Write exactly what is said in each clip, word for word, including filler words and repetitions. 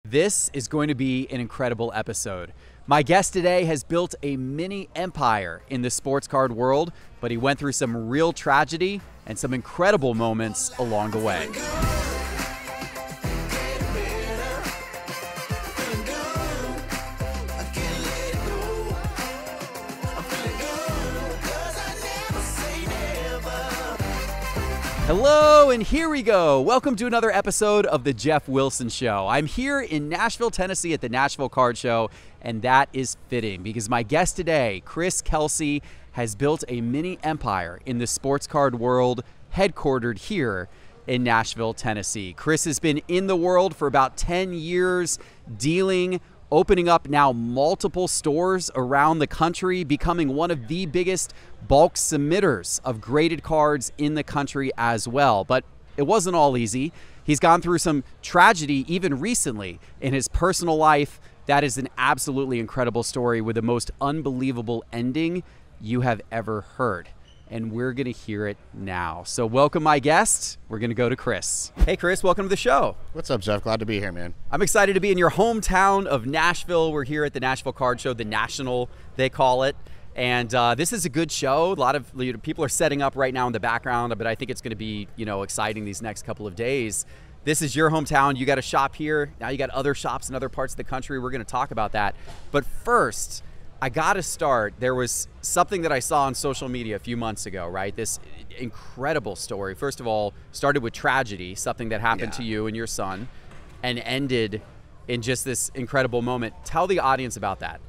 This is going to be an incredible episode. My guest today has built a mini empire in the sports card world, but he went through some real tragedy and some incredible moments along the way. Hello, and here we go. Welcome to another episode of The Jeff Wilson Show. I'm here in Nashville, Tennessee at the Nashville Card Show, and that is fitting because my guest today, Chris Kelsey, has built a mini empire in the sports card world, headquartered here in Nashville, Tennessee. Chris has been in the world for about ten years, dealing opening up now multiple stores around the country, becoming one of the biggest bulk submitters of graded cards in the country as well. But it wasn't all easy. He's gone through some tragedy even recently in his personal life. That is an absolutely incredible story with the most unbelievable ending you have ever heard. And we're going to hear it now. So welcome my guest. We're going to go to Chris. Hey, Chris, welcome to the show. What's up, Jeff? Glad to be here, man. I'm excited to be in your hometown of Nashville. We're here at the Nashville Card Show, the National, they call it. And uh, this is a good show. A lot of you know, people are setting up right now in the background, but I think it's going to be you know exciting these next couple of days. This is your hometown. You got a shop here. Now you got other shops in other parts of the country. We're going to talk about that. But first, I got to start. There was something that I saw on social media a few months ago, right? This incredible story. First of all, started with tragedy, something that happened Yeah. to you and your son, and ended in just this incredible moment. Tell the audience about that.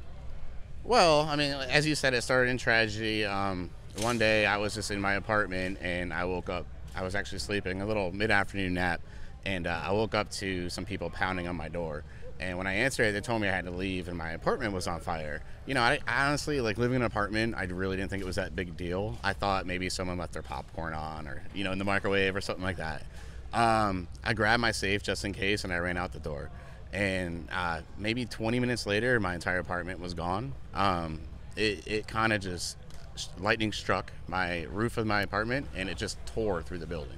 Well, I mean, as you said, it started in tragedy. Um, one day I was just in my apartment and I woke up. I was actually sleeping, a little mid-afternoon nap, and uh, I woke up to some people pounding on my door. And when I answered it, they told me I had to leave and my apartment was on fire. You know, I, I honestly, like living in an apartment, I really didn't think it was that big a deal. I thought maybe someone left their popcorn on or, you know, in the microwave or something like that. Um, I grabbed my safe just in case and I ran out the door. And uh, maybe twenty minutes later, my entire apartment was gone. Um, it it kind of just, lightning struck my roof of my apartment and it just tore through the building.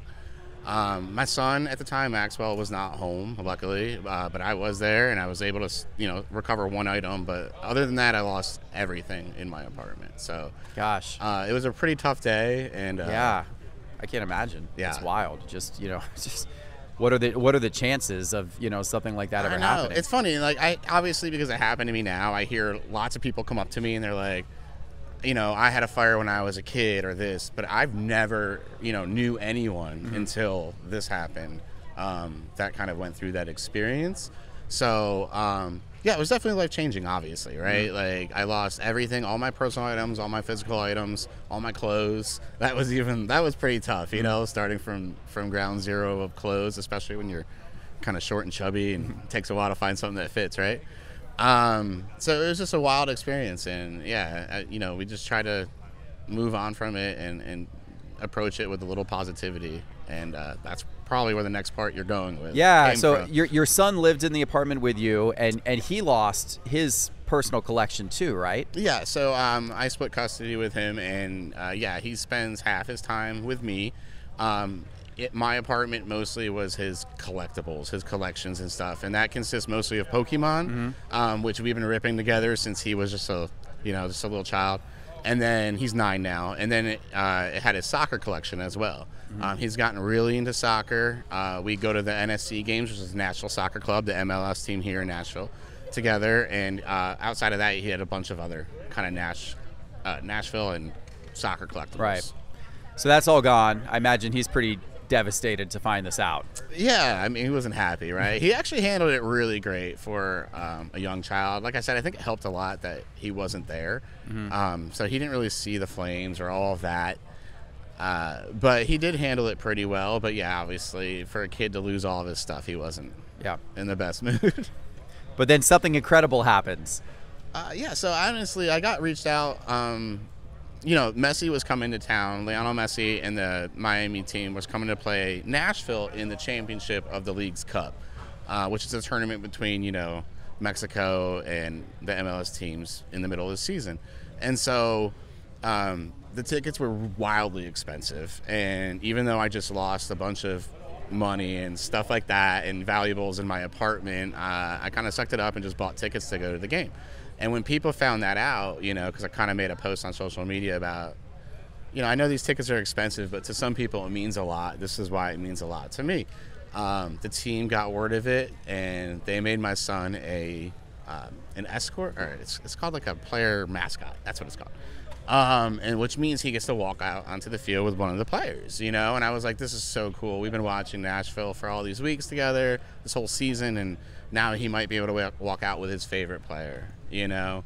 Um, my son at the time, Maxwell, was not home, luckily, uh, but I was there and I was able to, you know, recover one item. But other than that, I lost everything in my apartment. So, Gosh. uh, it was a pretty tough day. And uh, Yeah, I can't imagine. Yeah. It's wild. Just, you know, just what are the what are the chances of, you know, something like that ever I know. happening? It's funny. Like, I obviously, because it happened to me now, I hear lots of people come up to me and they're like, you know, I had a fire when I was a kid or this, but I've never, you know, knew anyone mm-hmm. until this happened um, that kind of went through that experience. So, um, yeah, it was definitely life-changing, obviously, right? Mm-hmm. Like, I lost everything, all my personal items, all my physical items, all my clothes. That was even, that was pretty tough, you mm-hmm. know, starting from, from ground zero of clothes, especially when you're kind of short and chubby and mm-hmm. it takes a while to find something that fits, right? Um, so it was just a wild experience, and yeah, I, you know, we just try to move on from it and, and approach it with a little positivity, and uh, that's probably where the next part you're going with. Yeah, came so from. your your son lived in the apartment with you, and, and he lost his personal collection too, right? Yeah, so um, I split custody with him, and uh, yeah, he spends half his time with me. Um, It, my apartment mostly was his collectibles, his collections and stuff, and that consists mostly of Pokemon, mm-hmm. um, which we've been ripping together since he was just a, you know, just a little child. And then he's nine now, and then it, uh, it had his soccer collection as well. Mm-hmm. Um, he's gotten really into soccer. Uh, we go to the N S C games, which is the National Soccer Club, the M L S team here in Nashville, together. And uh, outside of that, he had a bunch of other kind of Nash, uh, Nashville and soccer collectibles. Right. So that's all gone. I imagine he's pretty devastated to find this out. Yeah, I mean, he wasn't happy, right? He actually handled it really great for um, a young child. Like I said, I think it helped a lot that he wasn't there. Mm-hmm. Um, so he didn't really see the flames or all of that. Uh, but he did handle it pretty well. But yeah, obviously, for a kid to lose all of his stuff, he wasn't yeah. in the best mood. But then something incredible happens. Uh, yeah, so honestly, I got reached out. Um, You know, Messi was coming to town. Lionel Messi and the Miami team was coming to play Nashville in the championship of the League's Cup, uh, which is a tournament between, you know, Mexico and the M L S teams in the middle of the season. And so um, the tickets were wildly expensive. And even though I just lost a bunch of money and stuff like that and valuables in my apartment, uh, I kind of sucked it up and just bought tickets to go to the game. And when people found that out, you know, because I kind of made a post on social media about, you know, I know these tickets are expensive, but to some people it means a lot. This is why it means a lot to me. Um, the team got word of it, and they made my son a um, an escort, or it's, it's called like a player mascot. That's what it's called. Um, and which means he gets to walk out onto the field with one of the players, you know. And I was like, this is so cool. We've been watching Nashville for all these weeks together, this whole season, and now he might be able to walk out with his favorite player, you know.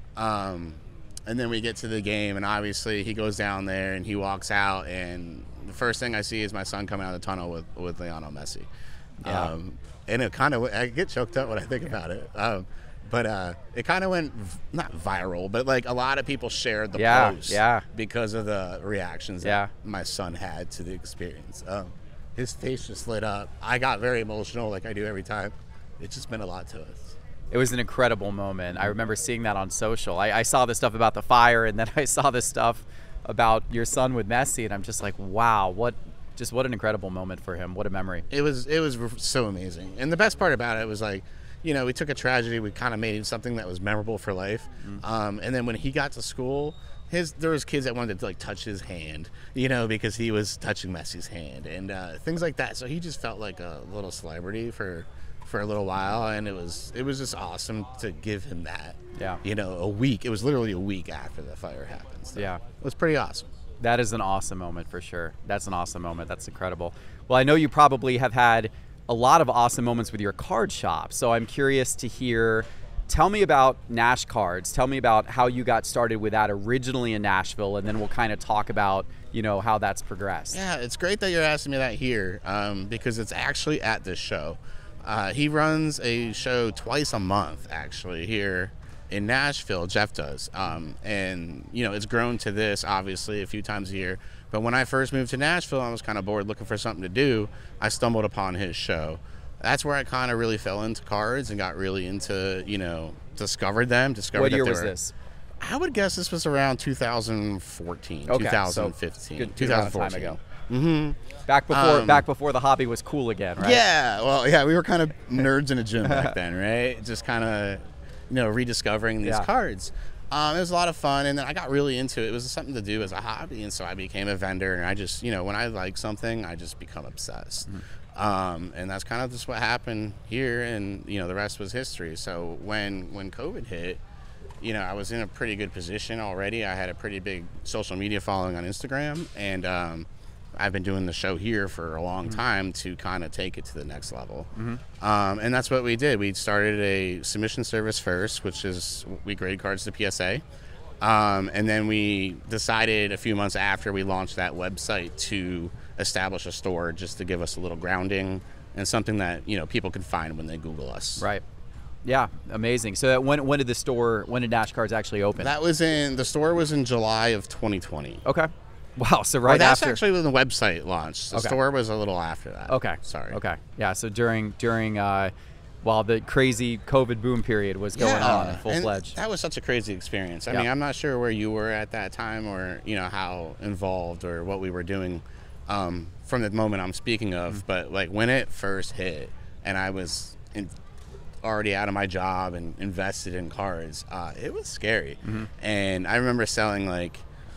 Um, and then we get to the game, and obviously he goes down there and he walks out, and the first thing I see is my son coming out of the tunnel with, with Lionel Messi. Yeah. Um, and it kind of, I get choked up when I think about it. Um, but uh, it kind of went, v- not viral, but like a lot of people shared the Yeah, post yeah. because of the reactions Yeah. that my son had to the experience. Um, his face just lit up. I got very emotional like I do every time. It's just meant a lot to us. It was an incredible moment. I remember seeing that on social. I, I saw the stuff about the fire, and then I saw this stuff about your son with Messi, and I'm just like, wow, what, just what an incredible moment for him. What a memory. It was it was so amazing. And the best part about it was like, you know, we took a tragedy, we kind of made it something that was memorable for life. Mm-hmm. Um, and then when he got to school, his there was kids that wanted to like touch his hand, you know, because he was touching Messi's hand and uh, things like that. So he just felt like a little celebrity for for a little while, and it was it was just awesome to give him that. Yeah. You know, a week. It was literally a week after the fire happened. So Yeah. It was pretty awesome. That is an awesome moment for sure. That's an awesome moment. That's incredible. Well, I know you probably have had a lot of awesome moments with your card shop. So I'm curious to hear, tell me about Nash Cards. Tell me about how you got started with that originally in Nashville, and then we'll kind of talk about, you know, how that's progressed. Yeah, it's great that you're asking me that here um, because it's actually at this show. Uh, he runs a show twice a month, actually, here in Nashville. Jeff does. Um, and, you know, it's grown to this, obviously, a few times a year. But when I first moved to Nashville, I was kind of bored looking for something to do. I stumbled upon his show. That's where I kind of really fell into cards and got really into, you know, discovered them. Discovered What year that they was were, this? I would guess this was around two thousand fourteen, Okay, twenty fifteen, so good, good amount of time twenty fourteen. ago. Mm-hmm. Back before, Um, back before the hobby was cool again, right? Yeah, well, yeah, we were kind of nerds in a gym back then, right? Just kind of, you know, rediscovering these Yeah. cards. Um, it was a lot of fun, and then I got really into it. It was something to do as a hobby, and so I became a vendor, and I just, you know, when I like something, I just become obsessed. Mm-hmm. Um, and that's kind of just what happened here, and, you know, the rest was history. So when, when COVID hit, you know, I was in a pretty good position already. I had a pretty big social media following on Instagram, and um, I've been doing the show here for a long mm-hmm. time to kind of take it to the next level. Mm-hmm. Um, and that's what we did. We started a submission service first, which is we grade cards to P S A. Um, and then we decided a few months after we launched that website to establish a store just to give us a little grounding and something that, you know, people can find when they Google us. Right. Yeah, amazing. So that when when did the store, when did Nash Cards actually open? That was in, the store was in July of twenty twenty. Okay. Wow, so right or that's after. actually when the website launched. The Okay. store was a little after that. Okay. Sorry. Okay. Yeah, so during, during uh, while the crazy COVID boom period was going Yeah, on full and fledged. that was such a crazy experience. I Yeah. mean, I'm not sure where you were at that time or, you know, how involved or what we were doing um, from the moment I'm speaking of. Mm-hmm. But, like, when it first hit and I was in, already out of my job and invested in cards, uh, it was scary. Mm-hmm. And I remember selling, like,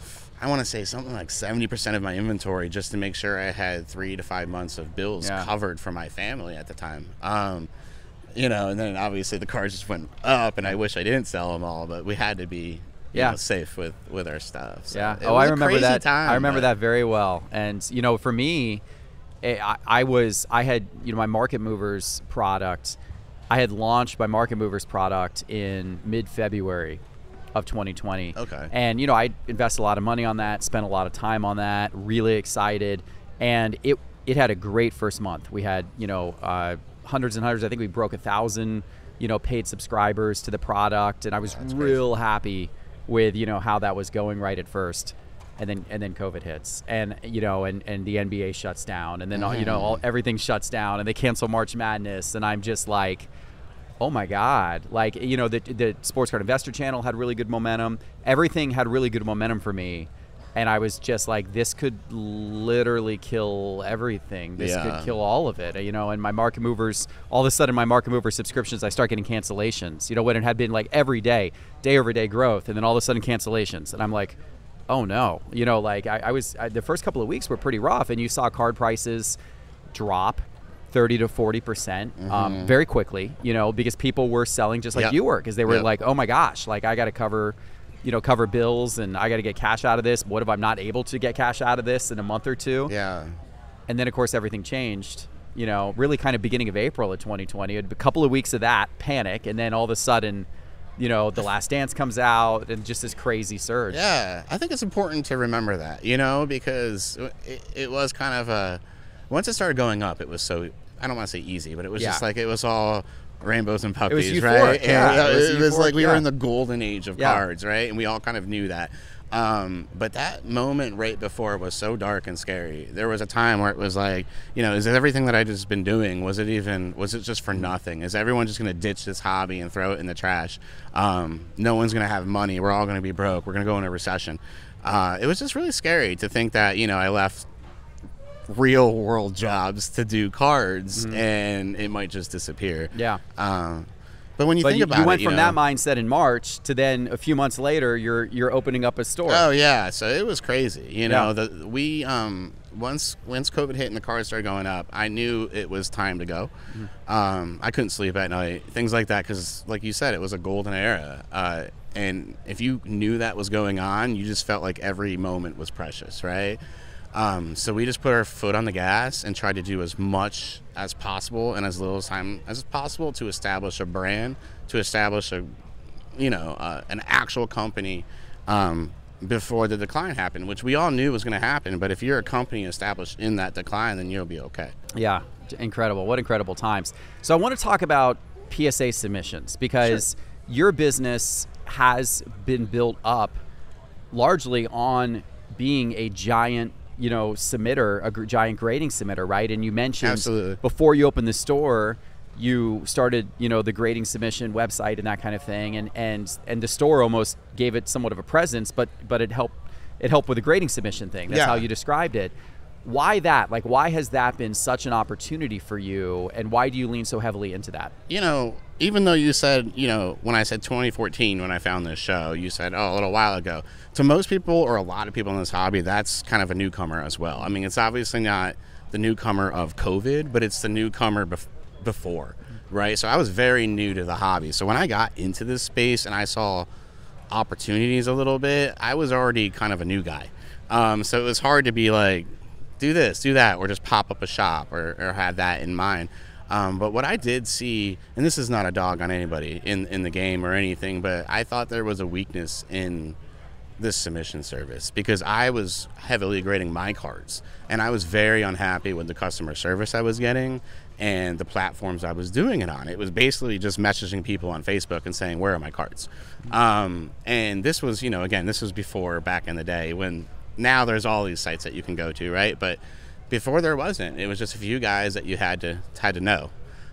I want to say something like seventy percent of my inventory just to make sure I had three to five months of bills Yeah. covered for my family at the time. Um, you know, and then obviously the cards just went up, and I wish I didn't sell them all, but we had to be, you Yeah. know, safe with, with our stuff. So Yeah. it Oh, was I a remember crazy that. Time, I remember but- that very well. And you know, for me, eh, I, I was I had you know my Market Movers product. I had launched my Market Movers product in mid-February of twenty twenty. Okay. And you know, I invested a lot of money on that, spent a lot of time on that, really excited, and it it had a great first month. We had you know uh, hundreds and hundreds. I think we broke a thousand you know paid subscribers to the product, and I was That's real happy with you know how that was going right at first. And then and then COVID hits, and you know, and, and the N B A shuts down, and then mm-hmm. you know all, everything shuts down, and they cancel March Madness, and I'm just like, oh my God, like you know the the Sports Card Investor channel had really good momentum, everything had really good momentum for me, And I was just like, this could literally kill everything. This Yeah. could kill all of it, you know. And my Market Movers, all of a sudden, my Market Mover subscriptions, I start getting cancellations. You know, when it had been like every day, day over day growth, and then all of a sudden cancellations, and I'm like, oh no, you know, like I, I was I, the first couple of weeks were pretty rough, and you saw card prices drop thirty to forty percent Mm-hmm. um, very quickly, you know, because people were selling just like Yep. you were, because they were Yep. like, oh my gosh, like I got to cover. you know, cover bills, and I got to get cash out of this. What if I'm not able to get cash out of this in a month or two? Yeah. And then, of course, everything changed, you know, really kind of beginning of April of twenty twenty. A couple of weeks of that panic, and then all of a sudden, you know, The Last Dance comes out, and just this crazy surge. Yeah, I think it's important to remember that, you know, because it, it was kind of a, once it started going up, it was so, I don't want to say easy, but it was Yeah. just like, it was all rainbows and was puppies, euphoric, right? yeah. And, uh, It was it was euphoric, like we were yeah. in the golden age of Yeah. cards, right? And we all kind of knew that. Um, but that moment right before was so dark and scary. There was a time where it was like, you know, is it everything that I just been doing? Was it even, was it just for nothing? Is everyone just going to ditch this hobby and throw it in the trash? Um, no one's going to have money. We're all going to be broke. We're going to go into a recession. Uh, it was just really scary to think that, you know, I left real world jobs to do cards and it might just disappear. Yeah. Um, but when you But think you, about you it, went you from know, that mindset in March to then a few months later, you're you're opening up a store. Oh yeah, so it was crazy. You know, Yeah. the we um once once COVID hit and the cards started going up, I knew it was time to go. Mm-hmm. Um, I couldn't sleep at night, things like that, because like you said, it was a golden era. Uh, and if you knew that was going on, you just felt like every moment was precious, right? Um, so we just put our foot on the gas and tried to do as much as possible and as little time as possible to establish a brand, to establish a, you know, uh, an actual company um, before the decline happened, which we all knew was going to happen. But if you're a company established in that decline, then you'll be okay. Yeah, incredible. What incredible times. So I want to talk about P S A submissions, because your business has been built up largely on being a giant, you know, submitter, a gr- giant grading submitter, right? And you mentioned Absolutely. before you opened the store, you started, you know, the grading submission website and that kind of thing, and and and the store almost gave it somewhat of a presence, but but it helped it helped with the grading submission thing. That's Yeah. how you described it. Why that? Like, why has that been such an opportunity for you, and why do you lean so heavily into that? You know, even though you said, you know, when I said twenty fourteen, when I found this show, you said, oh, a little while ago. To most people, or a lot of people in this hobby, that's kind of a newcomer as well. I mean, it's obviously not the newcomer of COVID, but it's the newcomer bef- before, right? So I was very new to the hobby. So when I got into this space and I saw opportunities a little bit, I was already kind of a new guy. Um, so it was hard to be like, do this, do that, or just pop up a shop or, or have that in mind. Um, but what I did see, and this is not a dog on anybody in, in the game or anything, but I thought there was a weakness in this submission service because I was heavily grading my cards and I was very unhappy with the customer service I was getting and the platforms I was doing it on. It was basically just messaging people on Facebook and saying, where are my cards? Um, and this was, you know, again, this was before back in the day when now there's all these sites that you can go to, right? But before there wasn't. It was just a few guys that you had to had to know.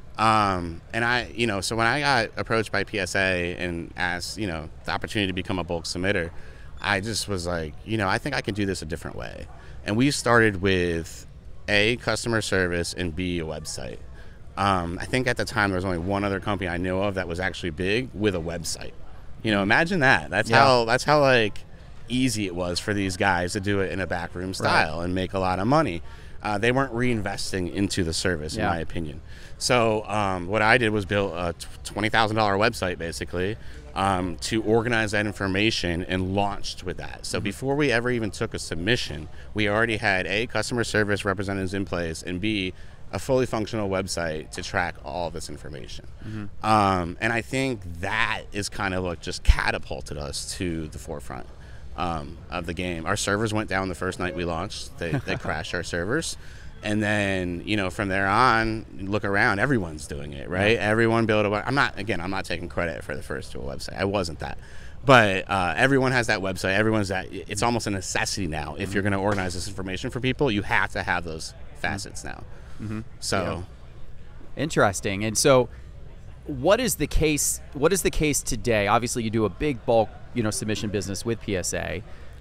Um, and I, you know, so when I got approached by P S A and asked, you know, the opportunity to become a bulk submitter, I just was like, you know, I think I can do this a different way. And we started with A, customer service, and B, a website. Um, I think at the time there was only one other company I knew of that was actually big with a website. You know, imagine that. That's Yeah. how that's how like easy it was for these guys to do it in a backroom style Right. and make a lot of money. Uh, they weren't reinvesting into the service, in Yeah. my opinion. So um, what I did was build a twenty thousand dollars website, basically, um, to organize that information and launched with that. So before we ever even took a submission, we already had A, customer service representatives in place, and B, a fully functional website to track all this information. Mm-hmm. Um, and I think that is kind of what just catapulted us to the forefront um, of the game. Our servers went down the first night we launched. They, they crashed our servers. And then, you know, from there on, look around, everyone's doing it, right? Yeah. Everyone built a, I'm not, again, I'm not taking credit for the first Tool website. I wasn't that. But uh, everyone has that website. Everyone's that, it's almost a necessity now. If you're going to organize this information for people, you have to have those facets now. Mm-hmm. So, Interesting. And so what is the case what is the case today? Obviously you do a big bulk, you know, submission business with P S A.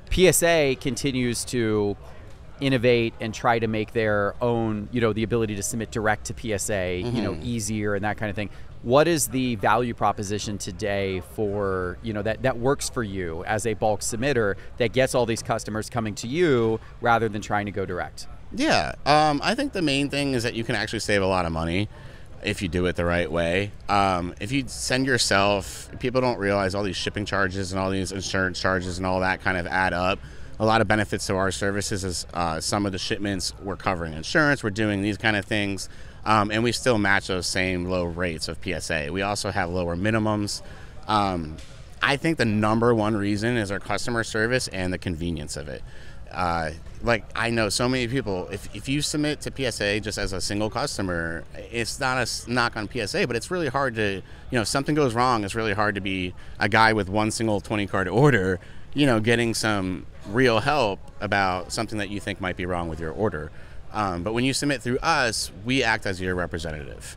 P S A continues to innovate and try to make their own, you know, the ability to submit direct to P S A, mm-hmm. you know, easier and that kind of thing. What is the value proposition today for, you know, that, that works for you as a bulk submitter that gets all these customers coming to you rather than trying to go direct? Yeah, um, I think the main thing is that you can actually save a lot of money if you do it the right way. Um, if you send yourself, people don't realize all these shipping charges and all these insurance charges and all that kind of add up. A lot of benefits to our services is uh, some of the shipments we're covering insurance, we're doing these kind of things, um, and we still match those same low rates of P S A. We also have lower minimums. Um, I think the number one reason is our customer service and the convenience of it. Uh, like I know so many people, if, if you submit to P S A just as a single customer, it's not a knock on P S A, but it's really hard to, you know, if something goes wrong, it's really hard to be a guy with one single twenty card order, you know, getting some real help about something that you think might be wrong with your order. Um, but when you submit through us, we act as your representative.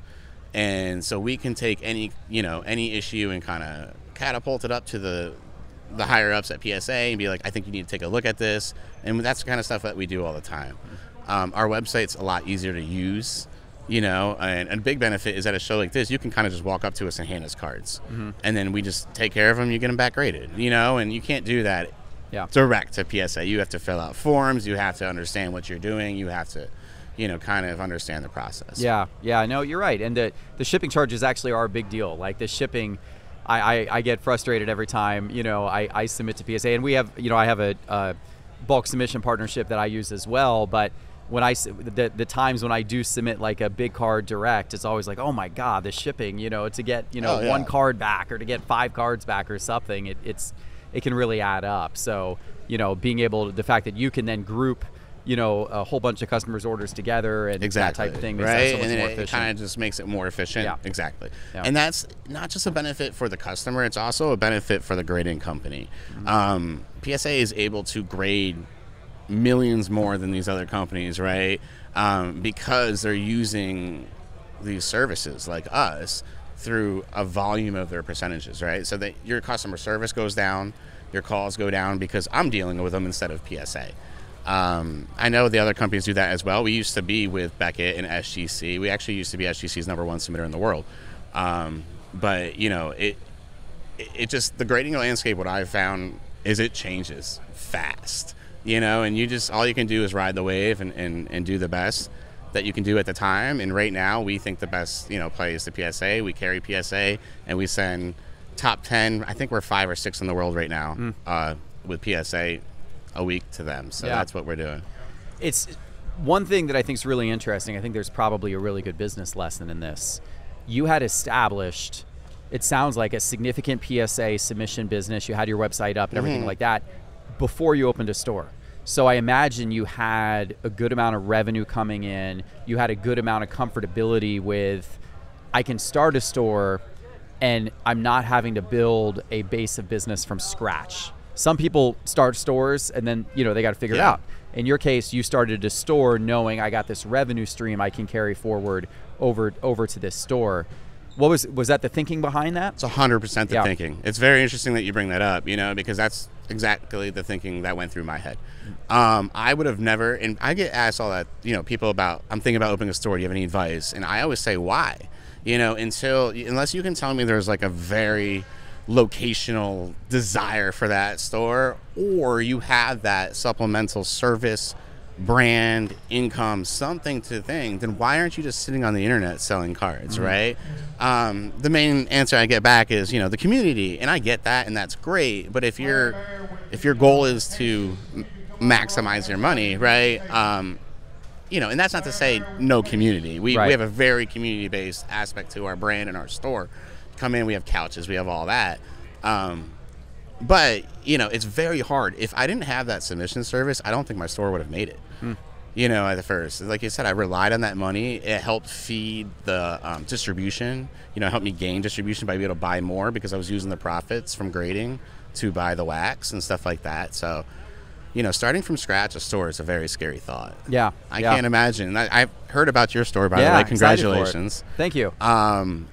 And so we can take any, you know, any issue and kind of catapult it up to the the higher ups at P S A and be like, I think you need to take a look at this. And that's the kind of stuff that we do all the time. Um, our website's a lot easier to use, you know, and, and a big benefit is at a show like this, you can kind of just walk up to us and hand us cards. Mm-hmm. And then we just take care of them, you get them back graded, you know, and you can't do that yeah. direct to P S A. You have to fill out forms, you have to understand what you're doing, you have to, you know, kind of understand the process. Yeah, yeah, no, you're right. And the, the shipping charges actually are a big deal. Like the shipping, I, I, I get frustrated every time, you know, I, I submit to P S A. And we have, you know, I have a, a bulk submission partnership that I use as well. But when I, the, the times when I do submit like a big card direct, it's always like, oh my God, the shipping, you know, to get, you know, oh, yeah. one card back or to get five cards back or something, it, it's, it can really add up. So, you know, being able to, the fact that you can then group, you know, a whole bunch of customers' orders together and exactly. that type of thing makes right? that so much and more it, efficient. It kind of just makes it more efficient. Yeah. Exactly. Yeah. And that's not just a benefit for the customer, it's also a benefit for the grading company. Mm-hmm. Um, P S A is able to grade millions more than these other companies, right? Um, because they're using these services like us through a volume of their percentages, right? So that your customer service goes down, your calls go down because I'm dealing with them instead of P S A. Um, I know the other companies do that as well. We used to be with Beckett and S G C. We actually used to be S G C's number one submitter in the world. Um, but, you know, it, it just, the grading landscape, what I've found is it changes fast, you know, and you just, all you can do is ride the wave and, and, and do the best that you can do at the time. And right now we think the best, you know, play is the P S A. We carry P S A and we send top ten. I think we're five or six in the world right now mm. uh, with P S A a week to them. So yeah. that's what we're doing. It's one thing that I think is really interesting. I think there's probably a really good business lesson in this. You had established, it sounds like, a significant P S A submission business. You had your website up and everything mm-hmm. like that before you opened a store. So I imagine you had a good amount of revenue coming in. You had a good amount of comfortability with, I can start a store and I'm not having to build a base of business from scratch. Some people start stores and then, you know, they got to figure yeah. it out. In your case, you started a store knowing I got this revenue stream I can carry forward over over to this store. What was was that the thinking behind that? It's one hundred percent the yeah. thinking. It's very interesting that you bring that up, you know, because that's exactly the thinking that went through my head. Um, I would have never, and I get asked all that, you know, people about, I'm thinking about opening a store, do you have any advice? And I always say, why? You know, until, unless you can tell me there's like a very locational desire for that store, or you have that supplemental service, brand, income, something to think, then why aren't you just sitting on the internet selling cards, mm-hmm. right? Um, the main answer I get back is, you know, the community, and I get that, and that's great. But if your if your goal is to m- maximize your money, right? Um, you know, and that's not to say no community. We right. we have a very community-based aspect to our brand and our store. Come in, we have couches, we have all that. Um, but, you know, it's very hard. If I didn't have that submission service, I don't think my store would have made it. Hmm. You know, at the first. Like you said, I relied on that money. It helped feed the um, distribution. You know, it helped me gain distribution by being able to buy more because I was using the profits from grading to buy the wax and stuff like that. So, you know, starting from scratch a store is a very scary thought. Yeah. I yeah. can't imagine. I, I've heard about your store, by yeah, the way. Congratulations. Thank you. Um,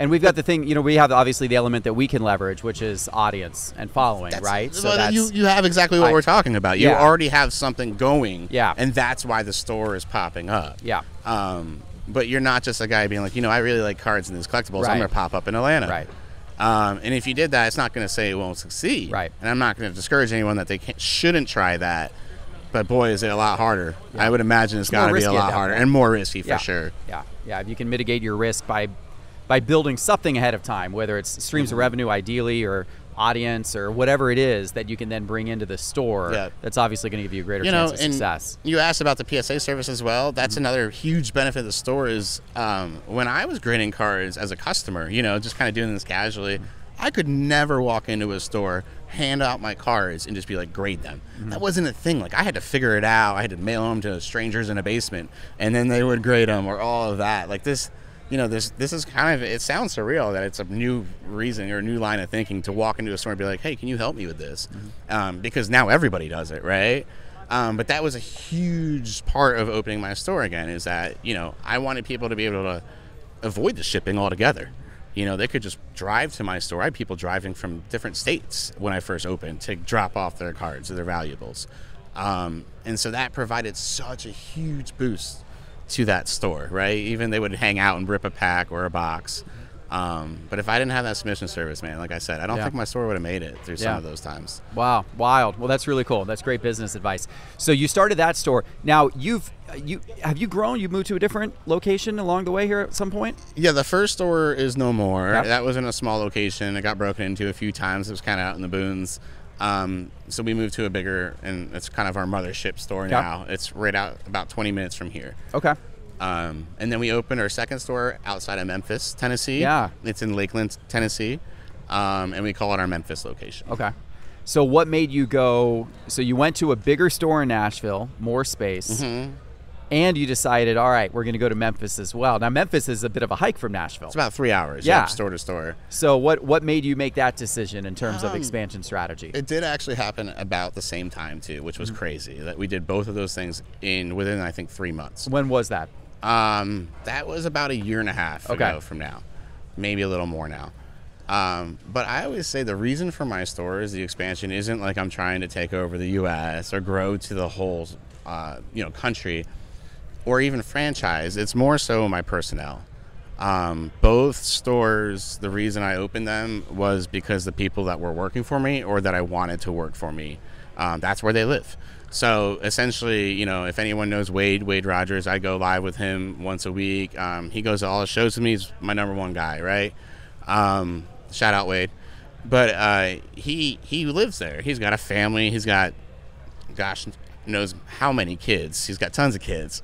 And we've got the thing, you know, we have obviously the element that we can leverage, which is audience and following, that's, right? So well, that's, you you have exactly what I, we're talking about. You yeah. already have something going, yeah, and that's why the store is popping up. Yeah. Um, but you're not just a guy being like, you know, I really like cards and these collectibles. Right. I'm going to pop up in Atlanta. Right. Um, and if you did that, it's not going to say it won't succeed. Right. And I'm not going to discourage anyone that they can't, shouldn't try that. But boy, is it a lot harder. Yeah. I would imagine it's, it's got to be a lot harder and more risky for yeah. sure. Yeah. Yeah. If you can mitigate your risk by by building something ahead of time, whether it's streams mm-hmm. of revenue ideally or audience or whatever it is that you can then bring into the store, yeah. that's obviously going to give you a greater you chance know, of and success. You asked about the P S A service as well. That's mm-hmm. another huge benefit of the store is um, when I was grading cards as a customer, you know, just kind of doing this casually, mm-hmm. I could never walk into a store, hand out my cards, and just be like, grade them. Mm-hmm. That wasn't a thing. Like, I had to figure it out. I had to mail them to strangers in a basement, and then they would grade them or all of that. Like this, you know, this this is kind of, it sounds surreal that it's a new reason or a new line of thinking to walk into a store and be like, hey, can you help me with this? Mm-hmm. Um, because now everybody does it, right? Um, but that was a huge part of opening my store again, is that, you know, I wanted people to be able to avoid the shipping altogether. You know, they could just drive to my store. I had people driving from different states when I first opened to drop off their cards or their valuables. Um, and so that provided such a huge boost to that store, right? Even they would hang out and rip a pack or a box. Um, but if I didn't have that submission service, man, like I said, I don't yeah. think my store would have made it through yeah. some of those times. Wow, wild. Well, that's really cool. That's great business advice. So you started that store. Now, you've you have you grown? You moved to a different location along the way here at some point? Yeah, the first store is no more. Yep. That was in a small location. It got broken into a few times. It was kind of out in the boons. Um, so we moved to a bigger, and it's kind of our mothership store yep. now. It's right out about twenty minutes from here. Okay. Um, and then we opened our second store outside of Memphis, Tennessee. Yeah. It's in Lakeland, Tennessee. Um, and we call it our Memphis location. Okay. So what made you go, so you went to a bigger store in Nashville, more space, mm-hmm. and you decided, all right, we're going to go to Memphis as well. Now, Memphis is a bit of a hike from Nashville. It's about three hours, yeah, yeah store to store. So what, what made you make that decision in terms um, of expansion strategy? It did actually happen about the same time, too, which was mm-hmm. crazy. That we did both of those things in within, I think, three months. When was that? Um, that was about a year and a half okay. ago from now, maybe a little more now. Um, but I always say the reason for my store is the expansion isn't like I'm trying to take over the U S or grow to the whole, uh, you know, country or even franchise. It's more so my personnel. Um, both stores, the reason I opened them was because the people that were working for me or that I wanted to work for me, um, that's where they live. So essentially, you know, if anyone knows Wade, Wade Rogers, I go live with him once a week. Um, he goes to all the shows with me. He's my number one guy, right? Um, shout out Wade. But uh, he he lives there. He's got a family. He's got, gosh, knows how many kids. He's got tons of kids.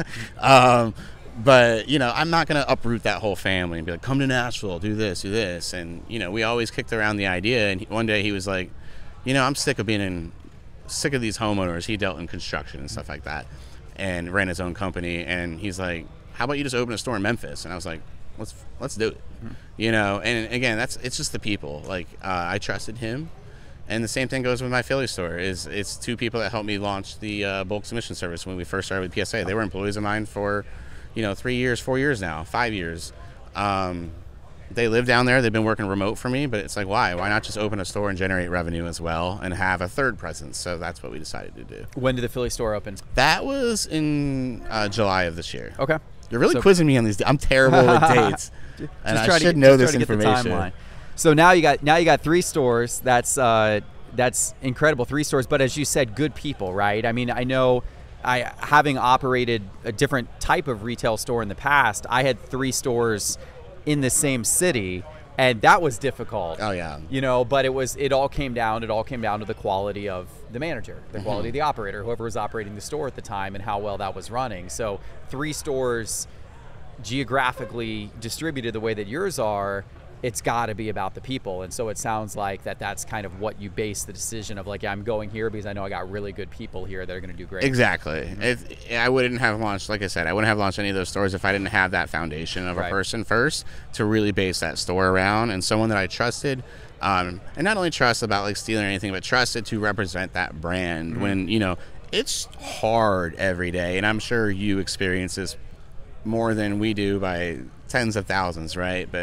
um, but, you know, I'm not going to uproot that whole family and be like, come to Nashville, do this, do this. And, you know, we always kicked around the idea. And he, one day he was like, you know, I'm sick of being in sick of these homeowners. He dealt in construction and stuff like that and ran his own company, and he's like, how about you just open a store in Memphis? And I was like, let's let's do it. Mm-hmm. You know, and again, that's it's just the people. Like uh, I trusted him, and the same thing goes with my Philly store. Is it's two people that helped me launch the uh, bulk submission service when we first started with P S A. They were employees of mine for, you know, three years, four years now, five years. Um, They live down there. They've been working remote for me, but it's like, why? Why not just open a store and generate revenue as well and have a third presence? So that's what we decided to do. When did the Philly store open? That was in uh, July of this year. Okay. You're really so, quizzing me on these. I'm terrible with dates, and I should to, know this to information. So now you got now you got three stores. That's uh, that's incredible. Three stores, but as you said, good people, right? I mean, I know. I having operated a different type of retail store in the past, I had three stores in the same city, and that was difficult. Oh yeah. You know, but it was it all came down it all came down to the quality of the manager, the mm-hmm. quality of the operator, whoever was operating the store at the time, and how well that was running. So three stores geographically distributed the way that yours are, it's got to be about the people. And so it sounds like that that's kind of what you base the decision of, like, yeah, I'm going here because I know I got really good people here that are going to do great. Exactly. Mm-hmm. If, I wouldn't have launched, like I said, I wouldn't have launched any of those stores if I didn't have that foundation of a right. person first to really base that store around, and someone that I trusted, um, and not only trust about like stealing or anything, but trusted to represent that brand mm-hmm. when, you know, it's hard every day. And I'm sure you experience this more than we do by tens of thousands, right? But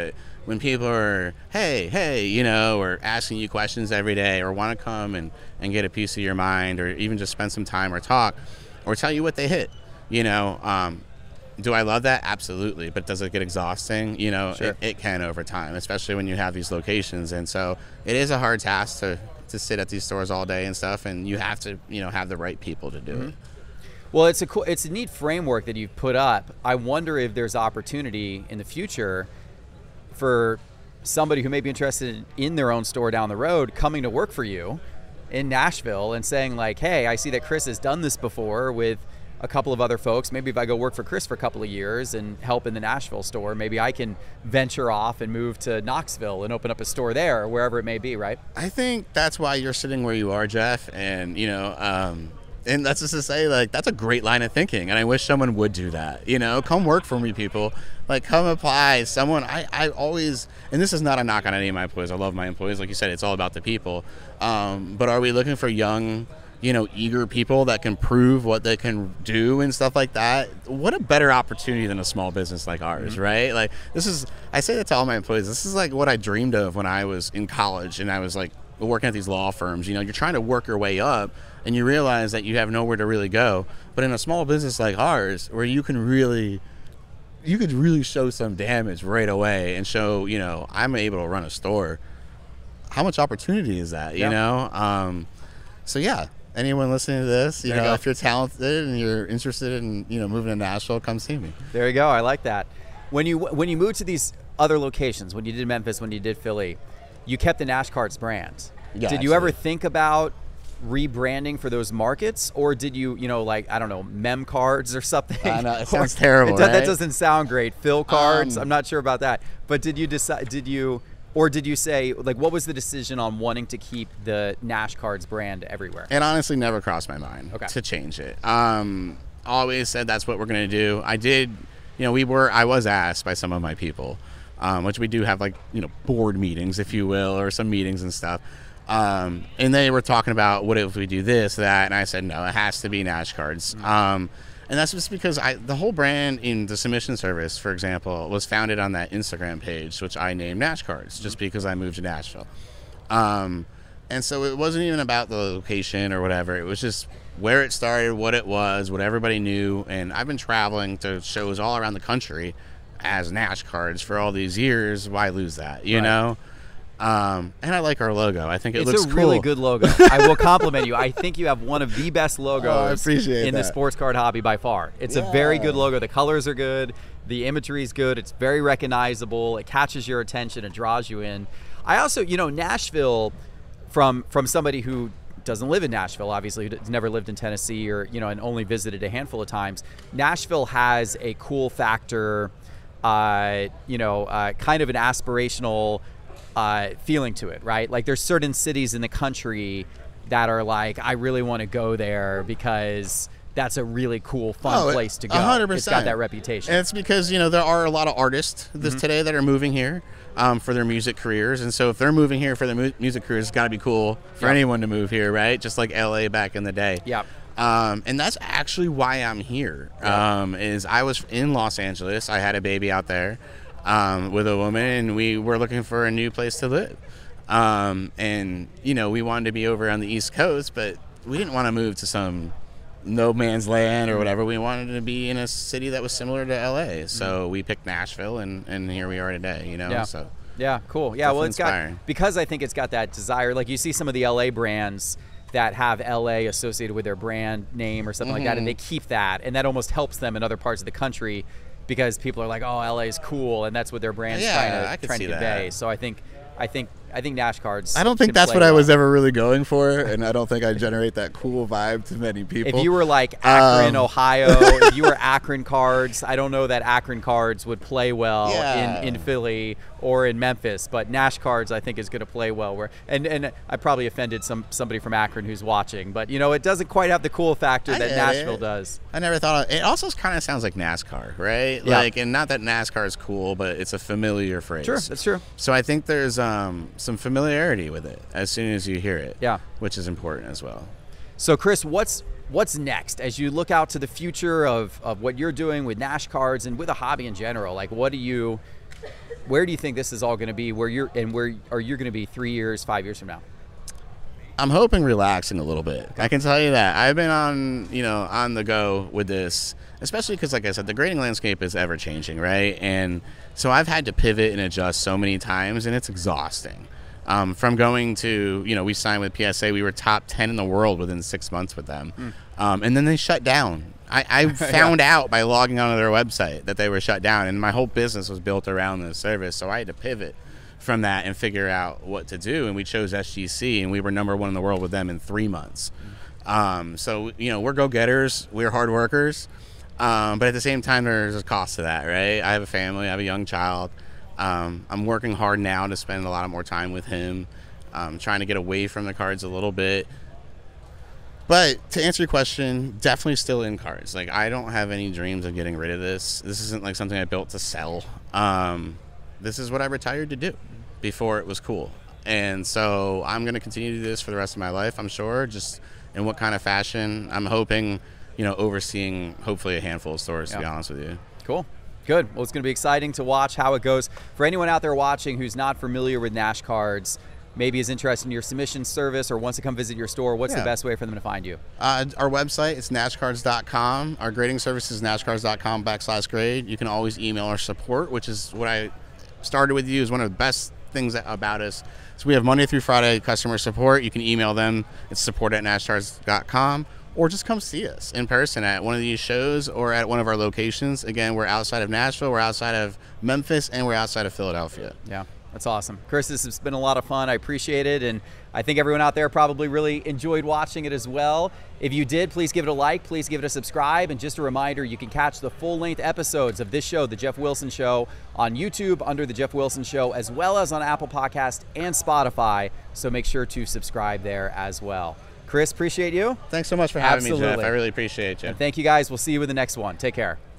when people are, hey, hey, you know, or asking you questions every day, or want to come and, and get a piece of your mind, or even just spend some time or talk, or tell you what they hit, you know, um, do I love that? Absolutely. But does it get exhausting? You know, Sure. it, it can over time, especially when you have these locations. And so it is a hard task to, to sit at these stores all day and stuff. And you have to, you know, have the right people to do mm-hmm. it. Well, it's a cool, it's a neat framework that you've put up. I wonder if there's opportunity in the future for somebody who may be interested in their own store down the road coming to work for you in Nashville and saying like, hey, I see that Chris has done this before with a couple of other folks. Maybe if I go work for Chris for a couple of years and help in the Nashville store, maybe I can venture off and move to Knoxville and open up a store there, or wherever it may be, right? I think that's why you're sitting where you are, Jeff. And, you know, um, and that's just to say, like, that's a great line of thinking. And I wish someone would do that. You know, come work for me, people. Like, come apply. Someone, I, I always, and this is not a knock on any of my employees. I love my employees. Like you said, it's all about the people. Um, but are we looking for young, you know, eager people that can prove what they can do and stuff like that? What a better opportunity than a small business like ours, mm-hmm. right? Like, this is, I say that to all my employees, this is like what I dreamed of when I was in college and I was like working at these law firms. You know, you're trying to work your way up and you realize that you have nowhere to really go. But in a small business like ours, where you can really, you could really show some damage right away and show, you know, I'm able to run a store. How much opportunity is that, you yeah. know? Um, so yeah. Anyone listening to this, you there know, you if you're talented and you're interested in, you know, moving to Nashville, come see me. There you go. I like that. When you when you moved to these other locations, when you did Memphis, when you did Philly, you kept the Nash Cards brand. Yeah, did you ever think about rebranding for those markets, or did you, you know, like, I don't know, Mem Cards or something? I know, it sounds terrible, it, right? That doesn't sound great. Phil Cards, Um, I'm not sure about that. But did you decide? Did you? Or did you say, like, what was the decision on wanting to keep the Nash Cards brand everywhere? It honestly never crossed my mind okay. to change it. Um, always said that's what we're going to do. I did, you know, we were, I was asked by some of my people, um, which we do have, like, you know, board meetings, if you will, or some meetings and stuff. Um, and they were talking about, what if we do this, that, and I said, no, it has to be Nash Cards. Mm-hmm. Um, And that's just because I, the whole brand in the submission service, for example, was founded on that Instagram page, which I named Nash Cards, just because I moved to Nashville. Um, and so it wasn't even about the location or whatever. It was just where it started, what it was, what everybody knew. And I've been traveling to shows all around the country as Nash Cards for all these years. Why lose that, you right. know? Um, and I like our logo. I think it it's looks cool. cool. It's a really good logo. I will compliment you. I think you have one of the best logos oh, I appreciate in that. the sports card hobby by far. It's yeah. a very good logo. The colors are good. The imagery is good. It's very recognizable. It catches your attention. It draws you in. I also, you know, Nashville, from from somebody who doesn't live in Nashville, obviously, who's never lived in Tennessee, or, you know, and only visited a handful of times, Nashville has a cool factor, uh, you know, uh, kind of an aspirational Uh, feeling to it, right? Like, there's certain cities in the country that are like, I really want to go there because that's a really cool, fun oh, place to go. one hundred percent. It's got that reputation. And it's because, you know, there are a lot of artists this mm-hmm. today that are moving here um, for their music careers. And so if they're moving here for their mu- music careers, it's got to be cool for yep. anyone to move here, right? Just like L A back in the day. Yeah. Um, and that's actually why I'm here. Yep. Um, is I was in Los Angeles. I had a baby out there. Um, with a woman, and we were looking for a new place to live. Um, and, you know, we wanted to be over on the East Coast, but we didn't want to move to some no man's land or whatever. We wanted to be in a city that was similar to L A. So mm-hmm. we picked Nashville, and, and here we are today, you know? Yeah. So yeah, cool. Yeah, well, it's inspiring. got, because I think it's got that desire, like you see some of the L A brands that have L A associated with their brand name or something mm-hmm. like that, and they keep that, and that almost helps them in other parts of the country, because people are like, oh, L A is cool, and that's what their brand's yeah, trying to, trying to convey. So I think, I think, I think Nash Cards. I don't think that's what well. I was ever really going for, and I don't think I generate that cool vibe to many people. If you were like Akron, um. Ohio, if you were Akron Cards, I don't know that Akron Cards would play well yeah. in, in Philly or in Memphis, but Nash Cards I think is going to play well. Where and and I probably offended some somebody from Akron who's watching, but you know, it doesn't quite have the cool factor I that Nashville it. does. I never thought of, it. Also kind of sounds like NASCAR, right? Yeah. Like, and not that NASCAR is cool, but it's a familiar phrase. Sure, that's true. So I think there's um, some familiarity with it as soon as you hear it. Yeah, which is important as well. So Chris, what's what's next as you look out to the future of, of what you're doing with Nash Cards and with a hobby in general? Like, what do you where do you think this is all going to be? Where you're and where are you going to be three years, five years from now? I'm hoping relaxing a little bit. I can tell you that. I've been on, you know, on the go with this, especially because, like I said, the grading landscape is ever changing, right? And so I've had to pivot and adjust so many times, and it's exhausting. Um, from going to, you know, we signed with P S A, we were top ten in the world within six months with them. Mm. Um, and then they shut down. I, I found yeah. out by logging onto their website that they were shut down, and my whole business was built around this service. So I had to pivot from that and figure out what to do, and we chose S G C, and we were number one in the world with them in three months. Um, so, you know, we're go-getters, we're hard workers, um, but at the same time, there's a cost to that, right? I have a family, I have a young child. Um, I'm working hard now to spend a lot more time with him, um, trying to get away from the cards a little bit. But to answer your question, definitely still in cards. Like, I don't have any dreams of getting rid of this. This isn't like something I built to sell. Um, this is what I retired to do before it was cool. And so I'm going to continue to do this for the rest of my life, I'm sure. Just in what kind of fashion, I'm hoping, you know, overseeing hopefully a handful of stores, yeah. to be honest with you. Cool. Good. Well, it's going to be exciting to watch how it goes. For anyone out there watching who's not familiar with Nash Cards, maybe is interested in your submission service or wants to come visit your store, what's yeah. the best way for them to find you? Uh, our website is nash cards dot com. Our grading service is nash cards dot com backslash grade. You can always email our support, which is what I started with you, is one of the best things about us. So we have Monday through Friday customer support. You can email them. It's support at nash cards dot com. Or just come see us in person at one of these shows or at one of our locations. Again, we're outside of Nashville, we're outside of Memphis, and we're outside of Philadelphia. Yeah, that's awesome. Chris, this has been a lot of fun. I appreciate it, and I think everyone out there probably really enjoyed watching it as well. If you did, please give it a like, please give it a subscribe, and just a reminder, you can catch the full-length episodes of this show, The Jeff Wilson Show, on YouTube under The Jeff Wilson Show, as well as on Apple Podcast and Spotify, so make sure to subscribe there as well. Chris, appreciate you. Thanks so much for having Absolutely. me, Jeff. I really appreciate you. And thank you, guys. We'll see you in the next one. Take care.